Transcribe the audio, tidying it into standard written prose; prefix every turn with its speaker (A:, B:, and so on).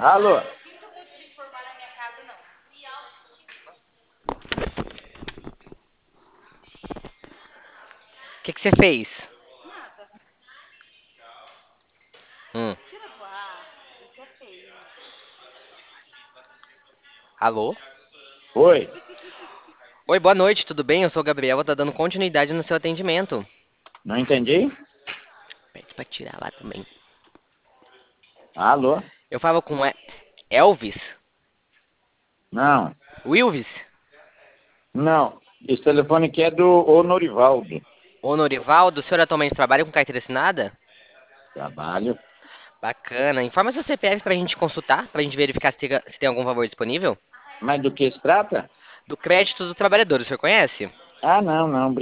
A: Alô?
B: O que que você fez? Hum. Alô?
A: Oi,
B: Oi, boa noite, tudo bem? Eu sou o Gabriel, vou estar dando continuidade no seu atendimento.
A: não entendi?
B: Pede pra tirar lá também.
A: Alô?
B: Eu falo com Elvis?
A: Não,
B: Wilvis?
A: não. Esse telefone aqui é do Honorivaldo.
B: Ô, Norivaldo, o senhor atualmente trabalha com carteira assinada?
A: Trabalho.
B: Bacana. Informa seu CPF pra gente consultar, pra gente verificar se tem algum valor disponível.
A: Mas do que se trata?
B: Do crédito do trabalhador, o senhor conhece?
A: Ah, não, não.